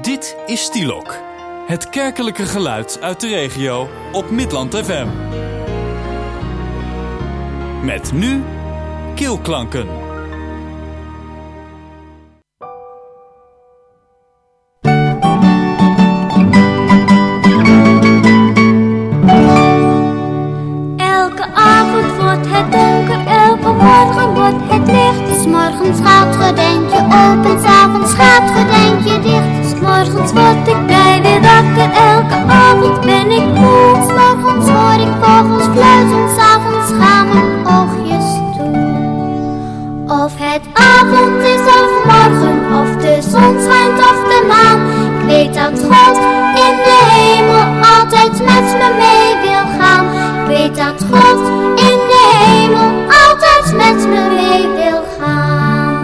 Dit is Stielok, het kerkelijke geluid uit de regio op Midland FM. Met nu Keelklanken. Elke avond wordt het donker, elke morgen wordt het licht. 'S morgens gaat het gordijntje open, 's avonds gaat het gordijntje dicht. 'S morgens word ik blij weer wakker, elke avond ben ik moe. 'S morgens hoor ik vogels fluiten, 's avonds gaan mijn oogjes toe. Of het avond is of morgen, of de zon schijnt of de maan. Ik weet dat God in de hemel altijd met me mee wil gaan. Ik weet dat God in de hemel altijd met me mee wil gaan.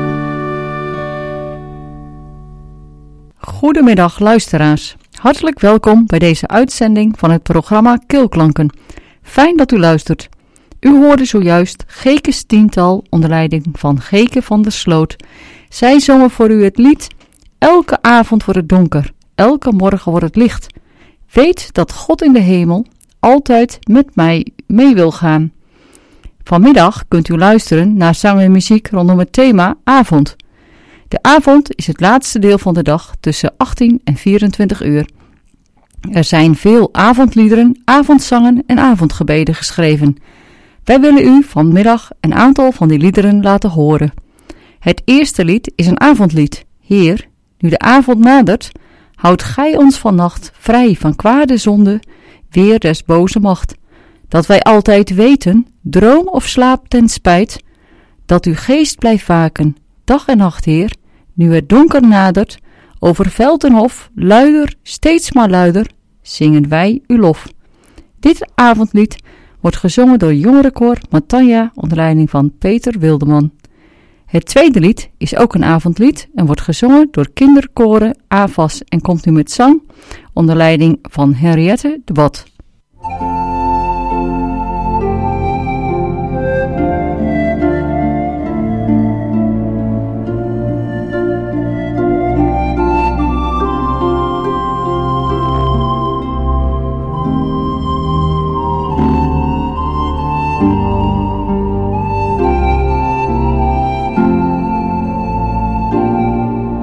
Goedemiddag luisteraars. Hartelijk welkom bij deze uitzending van het programma Keelklanken. Fijn dat u luistert. U hoorde zojuist Gekes tiental onder leiding van Geke van der Sloot. Zij zongen voor u het lied Elke avond wordt het donker, elke morgen wordt het licht. Weet dat God in de hemel altijd met mij mee wil gaan. Vanmiddag kunt u luisteren naar zang en muziek rondom het thema avond. De avond is het laatste deel van de dag tussen 18 en 24 uur. Er zijn veel avondliederen, avondzangen en avondgebeden geschreven. Wij willen u vanmiddag een aantal van die liederen laten horen. Het eerste lied is een avondlied. Heer, nu de avond nadert, houdt gij ons vannacht vrij van kwade zonde, weer des boze macht. Dat wij altijd weten, droom of slaap ten spijt, dat uw geest blijft waken, dag en nacht, Heer, nu het donker nadert, over veld en hof, luider, steeds maar luider, zingen wij uw lof. Dit avondlied wordt gezongen door jongerenkoor Matanja onder leiding van Peter Wildeman. Het tweede lied is ook een avondlied en wordt gezongen door kinderkoren AVAS en komt nu met zang onder leiding van Henriette de Bad.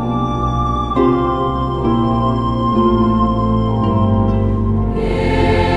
Heer,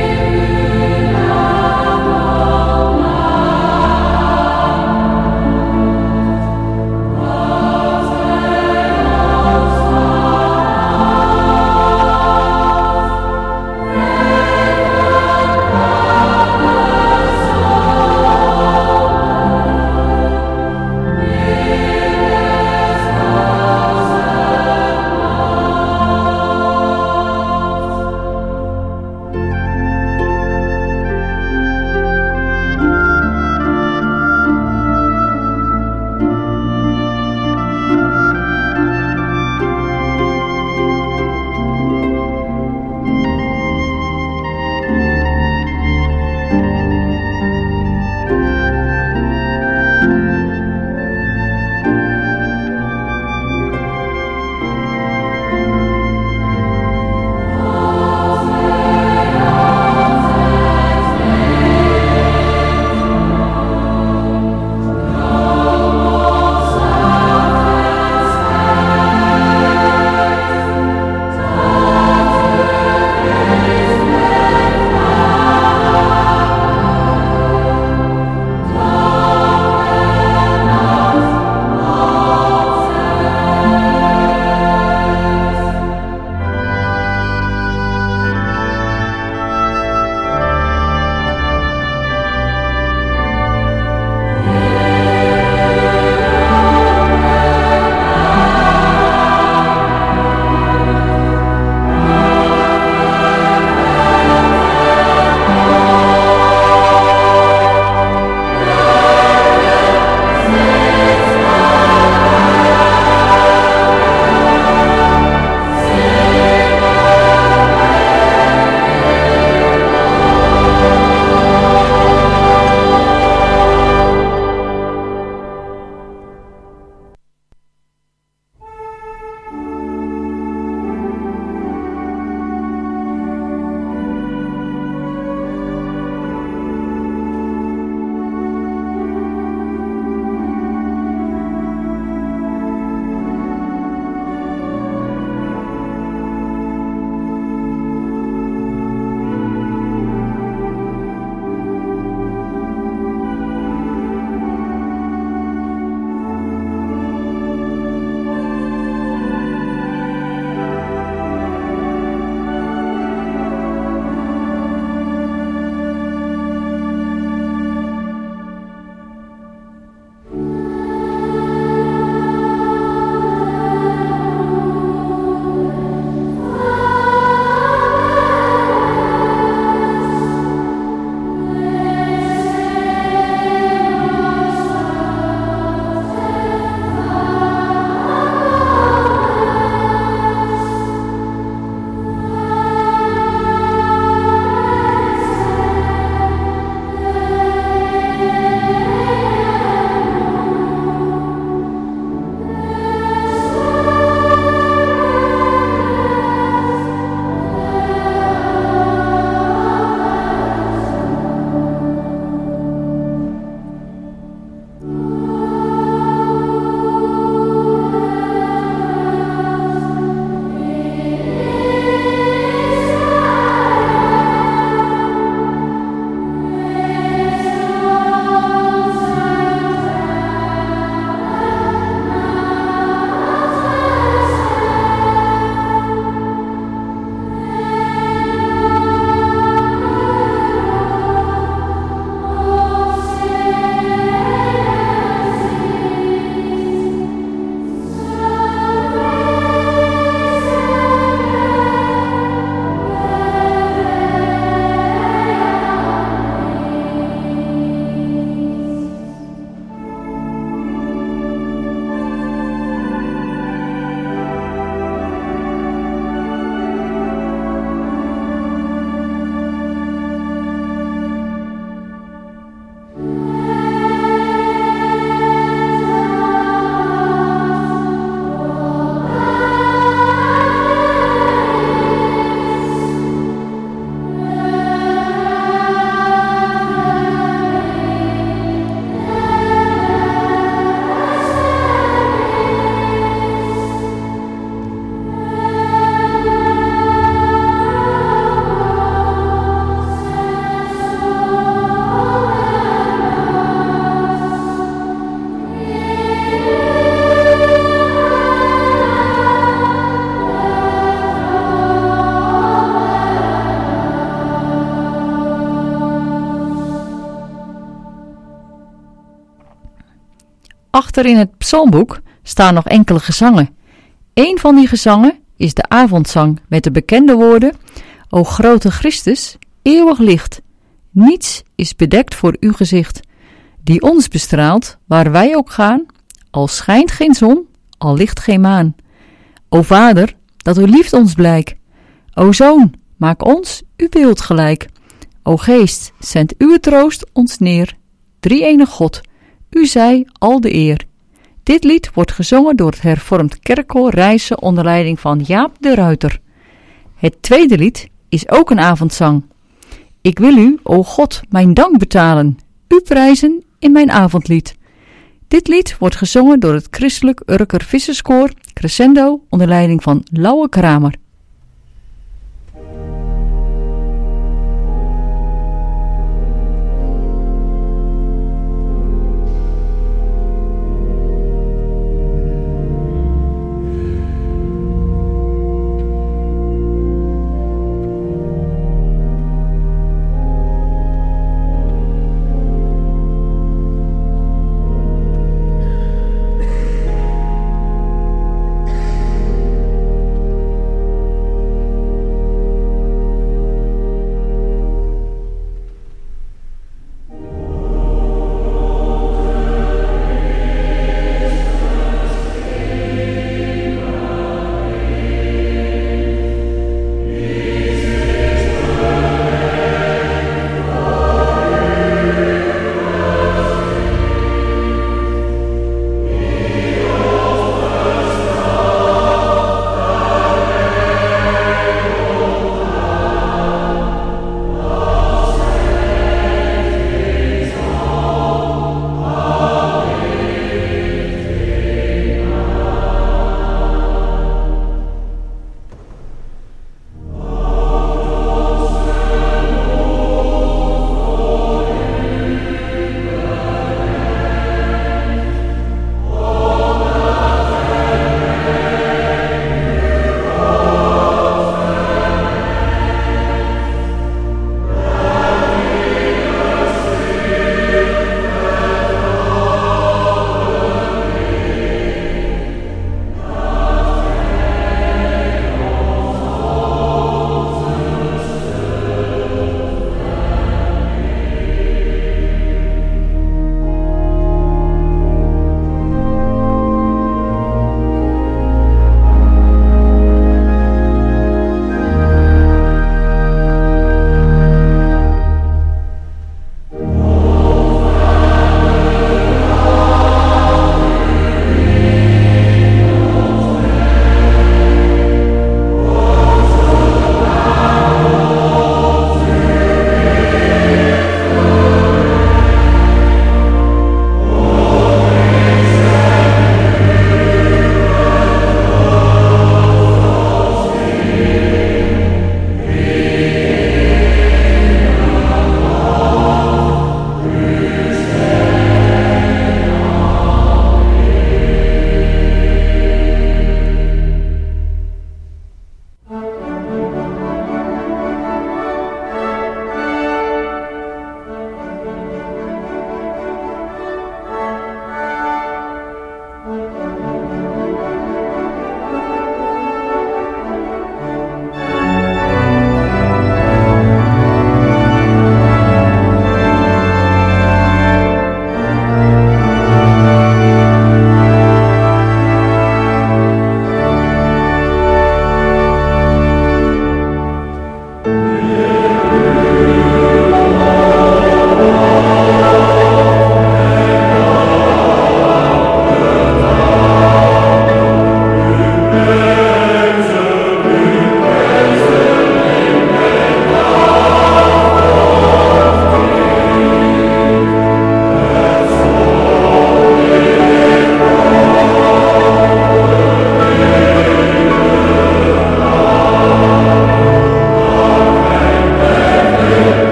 Achter in het psalmboek staan nog enkele gezangen. Eén van die gezangen is de avondzang met de bekende woorden: O grote Christus, eeuwig licht, niets is bedekt voor uw gezicht, die ons bestraalt waar wij ook gaan, al schijnt geen zon, al ligt geen maan. O Vader, dat uw liefde ons blijk, o Zoon, maak ons uw beeld gelijk. O Geest, zend uw troost ons neer, drie-enige God, u zij al de eer. Dit lied wordt gezongen door het hervormd kerkkoor Rijssen onder leiding van Jaap de Ruiter. Het tweede lied is ook een avondzang. Ik wil u, o God, mijn dank betalen, u prijzen in mijn avondlied. Dit lied wordt gezongen door het christelijk Urker Visserskoor Crescendo onder leiding van Lauwe Kramer.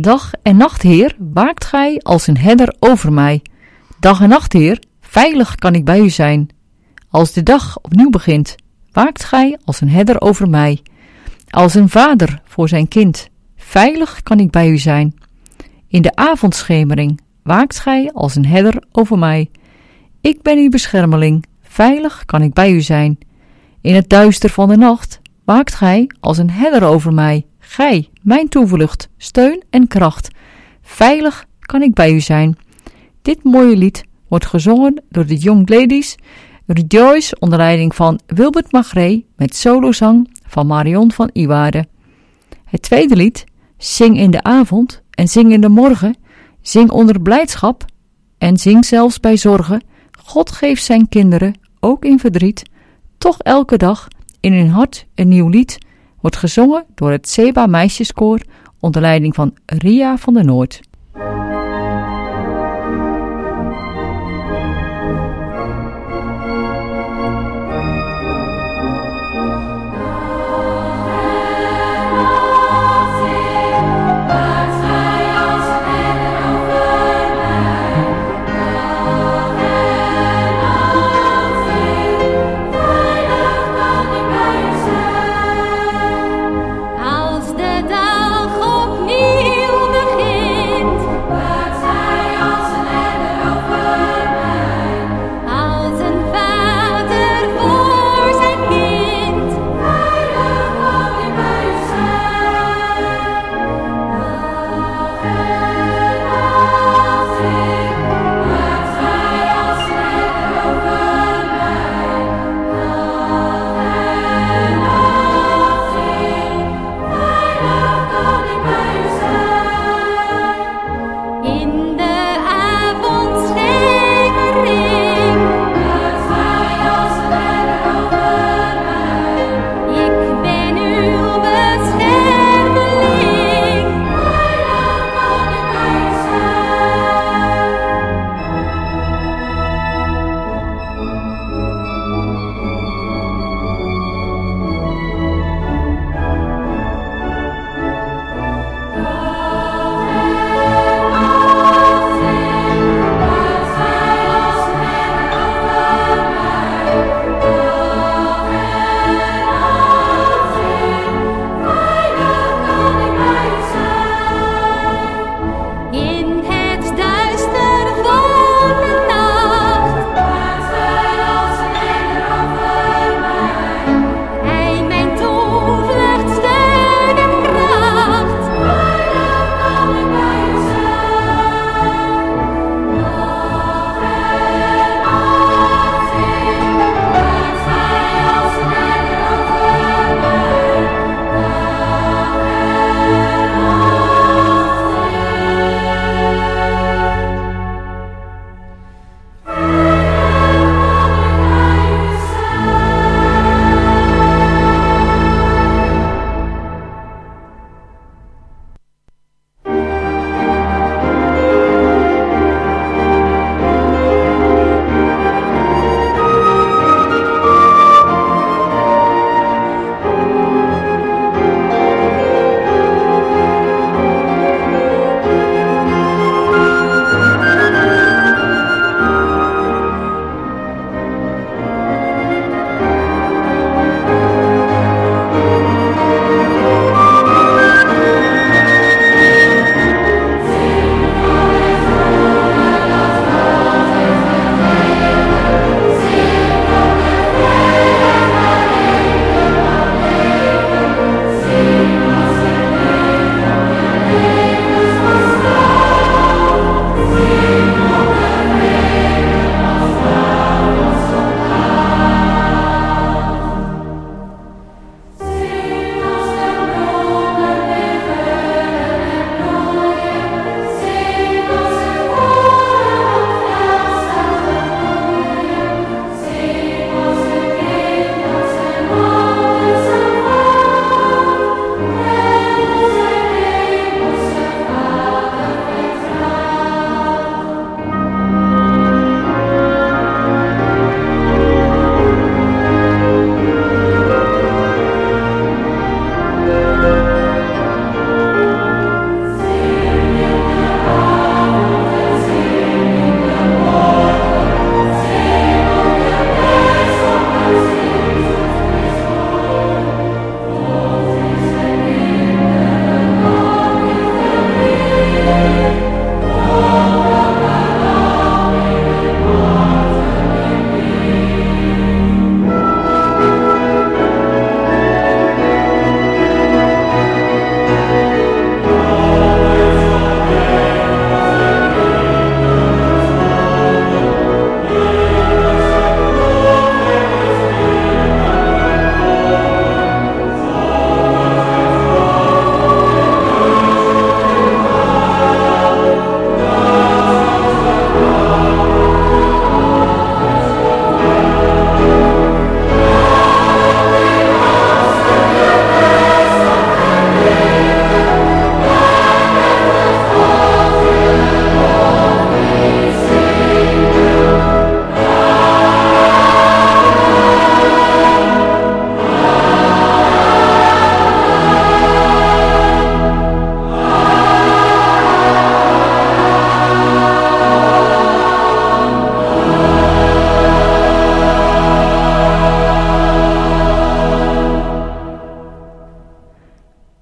Dag en nacht, Heer, waakt gij als een herder over mij. Dag en nacht, Heer, veilig kan ik bij u zijn. Als de dag opnieuw begint, waakt gij als een herder over mij. Als een vader voor zijn kind, veilig kan ik bij u zijn. In de avondschemering waakt gij als een herder over mij. Ik ben uw beschermeling, veilig kan ik bij u zijn. In het duister van de nacht waakt gij als een herder over mij. Gij, mijn toevlucht, steun en kracht. Veilig kan ik bij u zijn. Dit mooie lied wordt gezongen door de Young Ladies Rejoice onder leiding van Wilbert Magré met solozang van Marion van Iwaarde. Het tweede lied, Zing in de avond en zing in de morgen, zing onder blijdschap en zing zelfs bij zorgen. God geeft zijn kinderen, ook in verdriet, toch elke dag in hun hart een nieuw lied, wordt gezongen door het Seba Meisjeskoor onder leiding van Ria van der Noord. Als de dag opnieuw begint.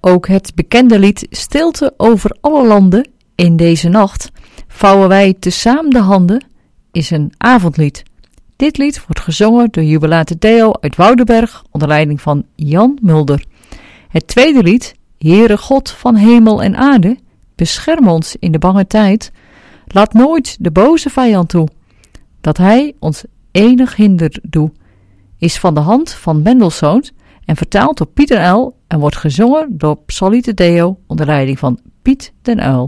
ook het bekende lied Stilte over alle landen in deze nacht. Vouwen wij tezamen de handen is een avondlied. Dit lied wordt gezongen door Jubilate Deo uit Woudenberg onder leiding van Jan Mulder. Het tweede lied, Heere God van hemel en aarde, bescherm ons in de bange tijd. Laat nooit de boze vijand toe, dat hij ons enig hinder doe, is van de hand van Mendelssohn en vertaald door Piet den Uil en wordt gezongen door Psalite Deo onder leiding van Piet den Uil.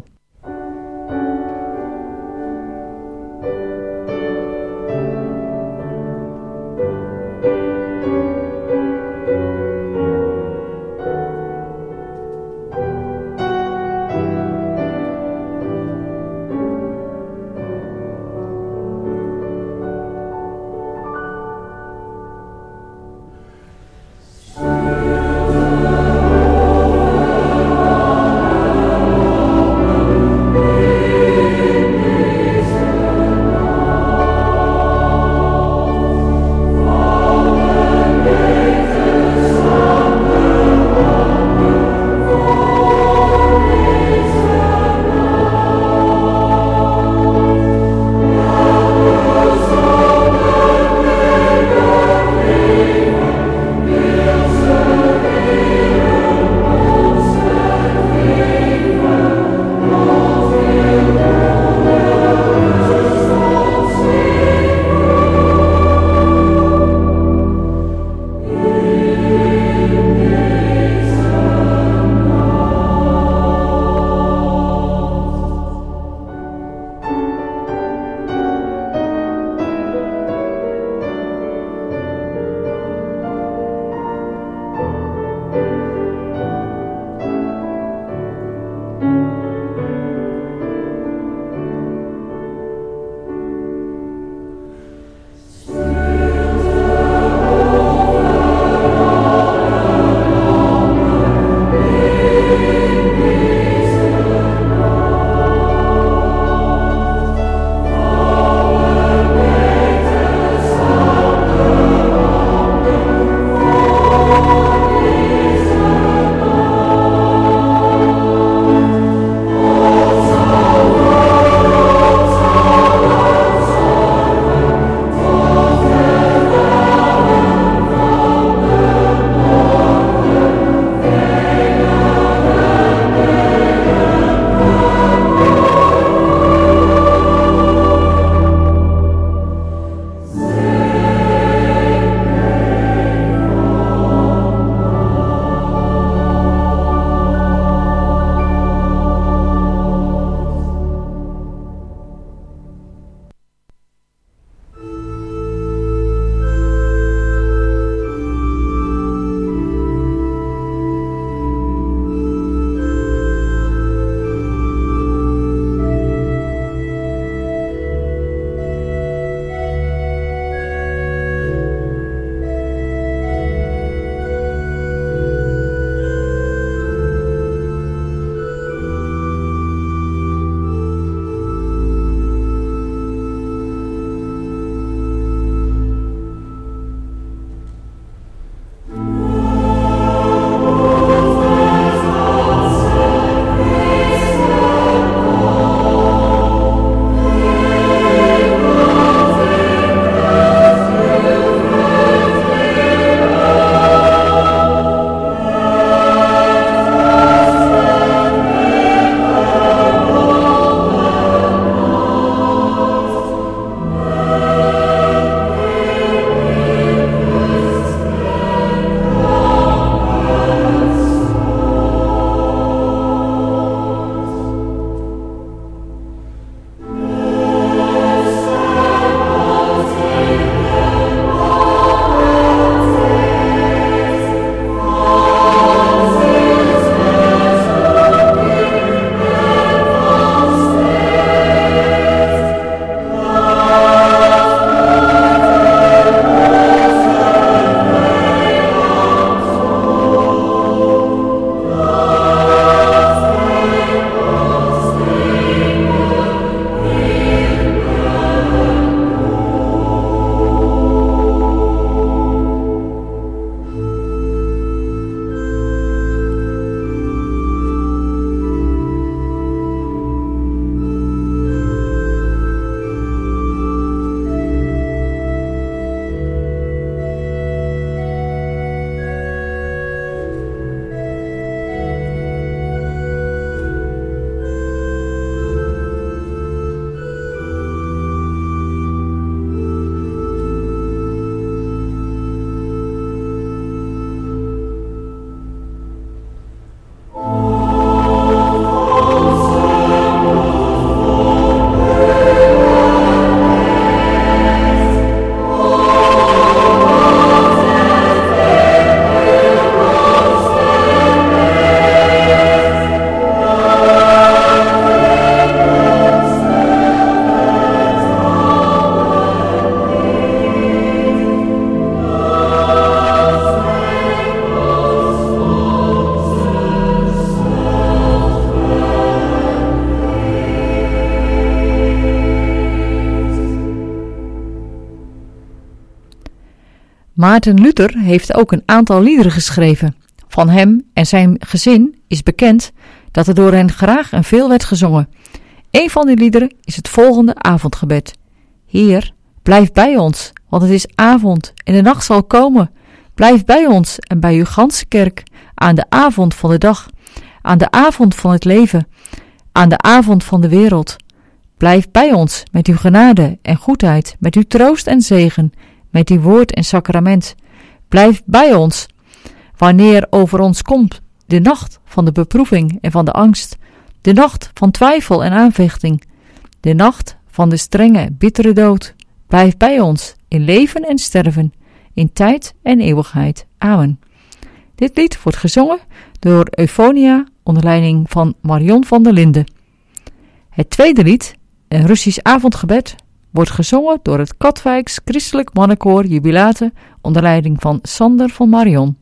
Maarten Luther heeft ook een aantal liederen geschreven. Van hem en zijn gezin is bekend dat er door hen graag en veel werd gezongen. Een van die liederen is het volgende avondgebed. Heer, blijf bij ons, want het is avond en de nacht zal komen. Blijf bij ons en bij uw ganse kerk, aan de avond van de dag, aan de avond van het leven, aan de avond van de wereld. Blijf bij ons met uw genade en goedheid, met uw troost en zegen, met uw woord en sacrament. Blijf bij ons, wanneer over ons komt de nacht van de beproeving en van de angst, de nacht van twijfel en aanvechting, de nacht van de strenge, bittere dood. Blijf bij ons in leven en sterven, in tijd en eeuwigheid. Amen. Dit lied wordt gezongen door Eufonia onder leiding van Marion van der Linden. Het tweede lied, een Russisch avondgebed, wordt gezongen door het Katwijks Christelijk Mannenkoor Jubilate onder leiding van Sander van Marion.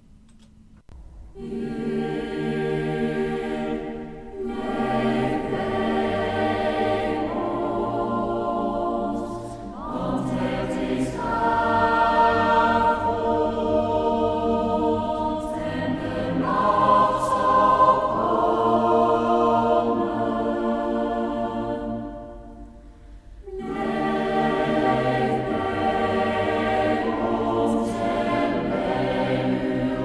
Blijf bij ons en bij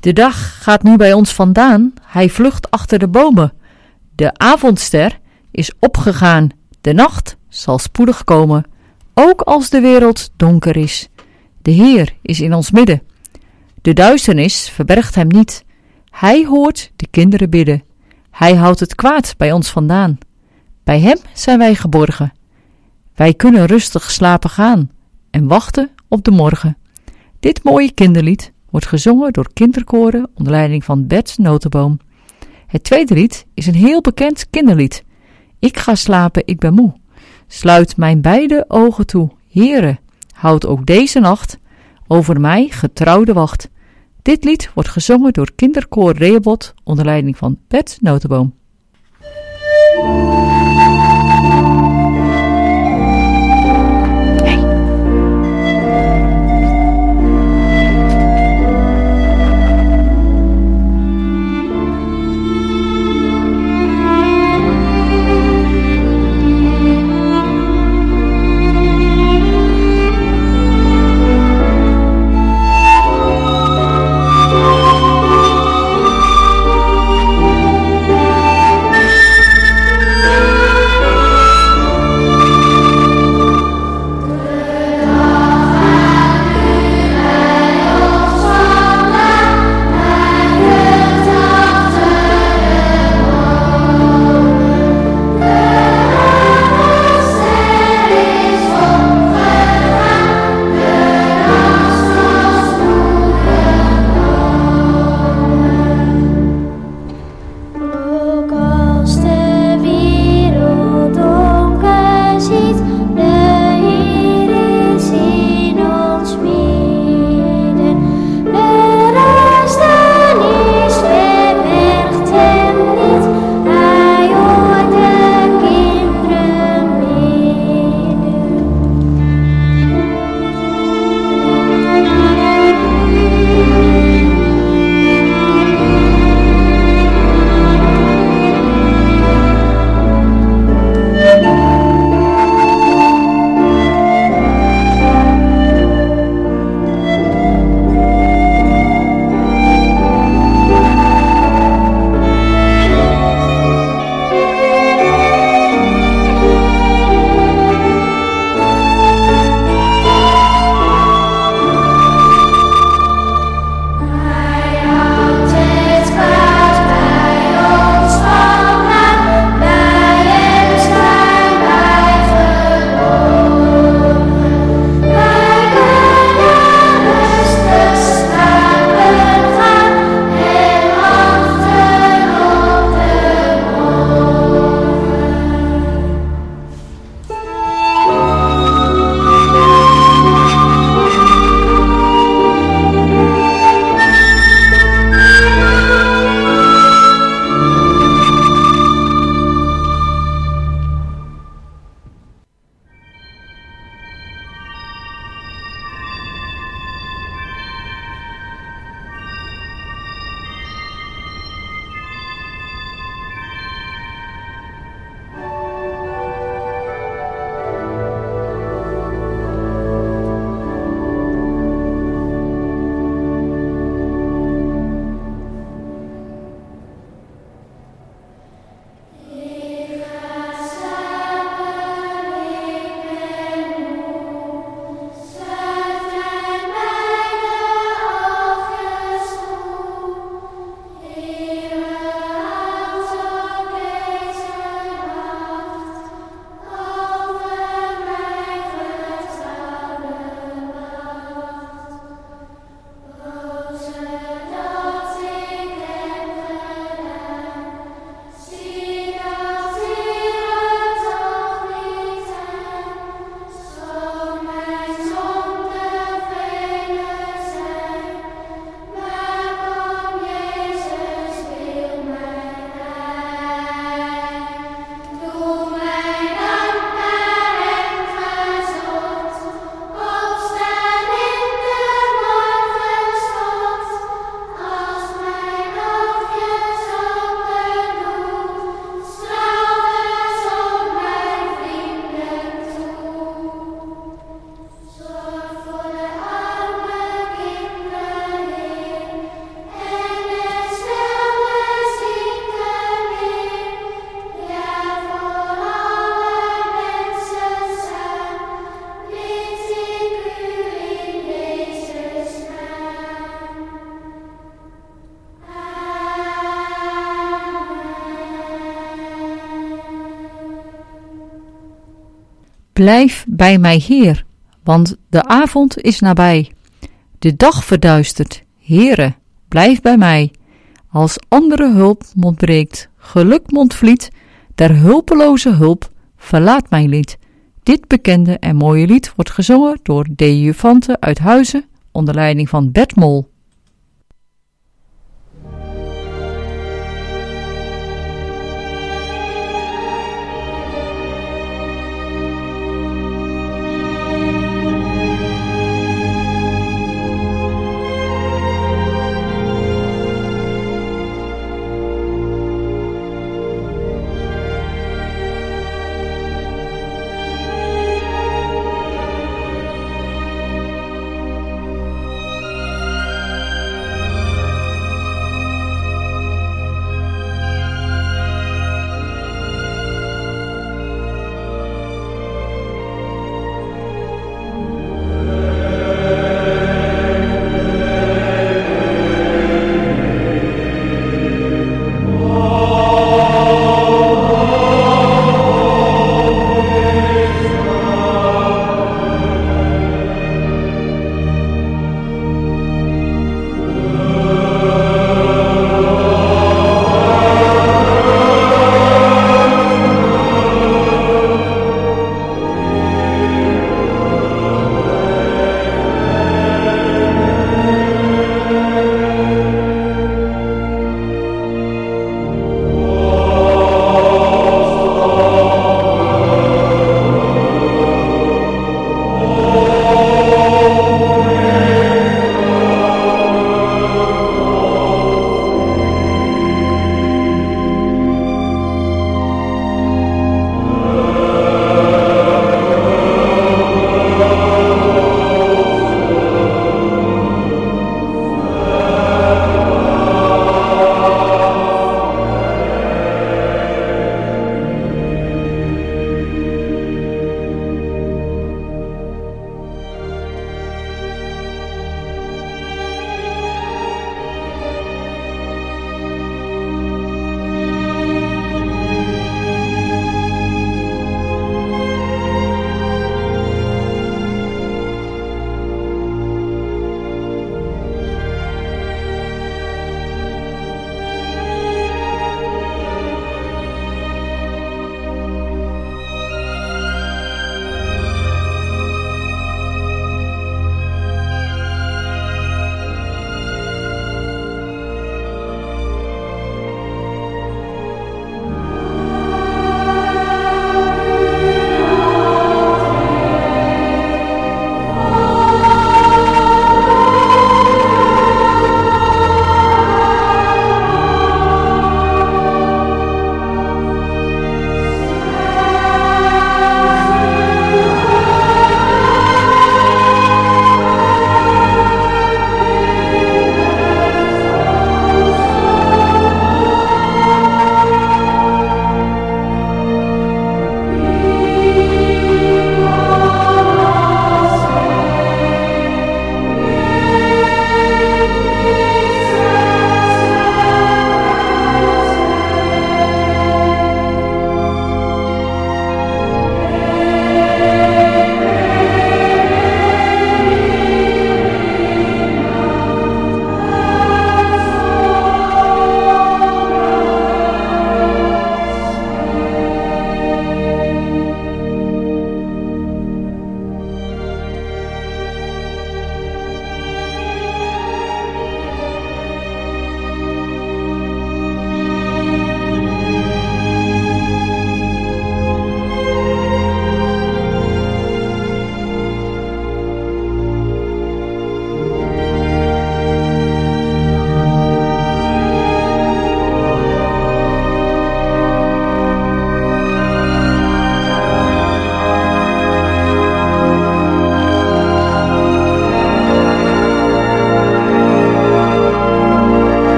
De dag gaat nu bij ons vandaan, hij vlucht achter de bomen. De avondster is opgegaan, de nacht zal spoedig komen, ook als de wereld donker is. De Heer is in ons midden. De duisternis verbergt hem niet. Hij hoort de kinderen bidden. Hij houdt het kwaad bij ons vandaan. Bij hem zijn wij geborgen. Wij kunnen rustig slapen gaan en wachten op de morgen. Dit mooie kinderlied wordt gezongen door kinderkoren onder leiding van Bert Notenboom. Het tweede lied is een heel bekend kinderlied. Ik ga slapen, ik ben moe. Sluit mijn beide ogen toe. Heere, houd ook deze nacht over mij getrouw de wacht. Dit lied wordt gezongen door kinderkoor Rehoboth onder leiding van Bert Notenboom. Blijf bij mij, Heer, want de avond is nabij. De dag verduistert, Heere, blijf bij mij. Als andere hulp ontbreekt, geluk ontvliet, der hulpeloze hulp, verlaat mij niet. Dit bekende en mooie lied wordt gezongen door D. Juvante uit Huizen onder leiding van Bert Mol.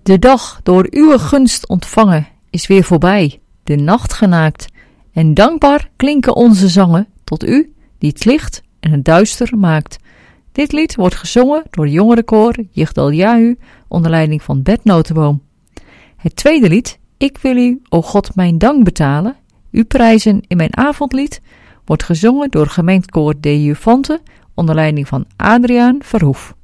De dag door uw gunst ontvangen is weer voorbij, de nacht genaakt. En dankbaar klinken onze zangen tot u, die het licht en het duister maakt. Dit lied wordt gezongen door jongerenkoor Yigdal Yahu onder leiding van Bert Notenboom. Het tweede lied, Ik wil u, o God, mijn dank betalen, u prijzen in mijn avondlied, wordt gezongen door gemengdkoor De Juvante onder leiding van Adriaan Verhoef.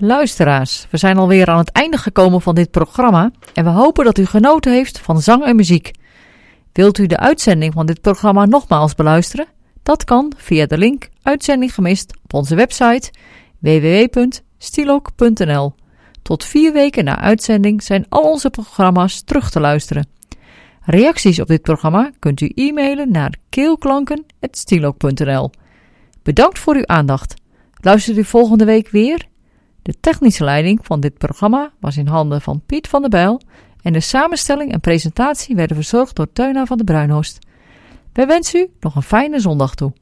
Luisteraars, we zijn alweer aan het einde gekomen van dit programma en we hopen dat u genoten heeft van zang en muziek. Wilt u de uitzending van dit programma nogmaals beluisteren? Dat kan via de link Uitzending gemist op onze website www.stilok.nl. Tot 4 weken na uitzending zijn al onze programma's terug te luisteren. Reacties op dit programma kunt u e-mailen naar keelklanken@stilok.nl. Bedankt voor uw aandacht. Luistert u volgende week weer? De technische leiding van dit programma was in handen van Piet van der Bijl en de samenstelling en presentatie werden verzorgd door Teuna van de Bruinhorst. Wij wensen u nog een fijne zondag toe.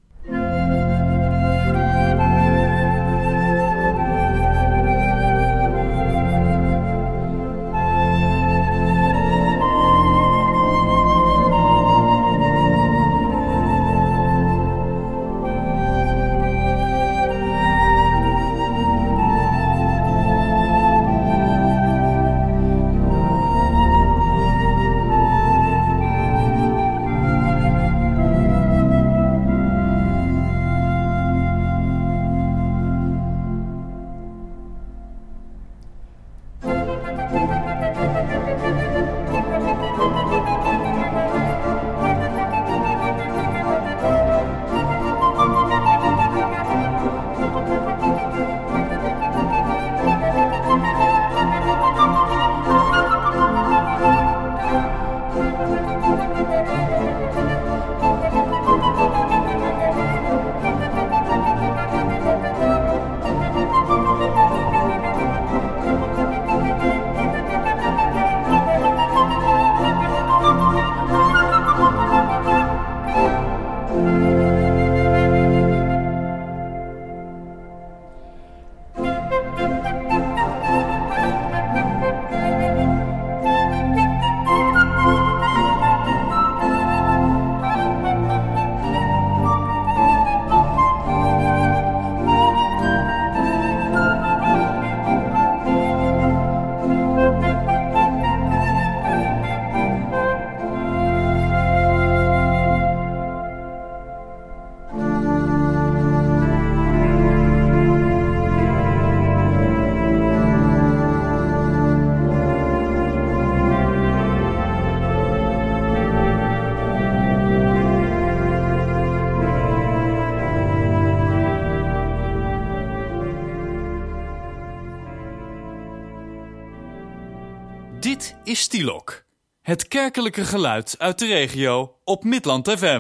Dit is Stilok, het kerkelijke geluid uit de regio op Midland FM.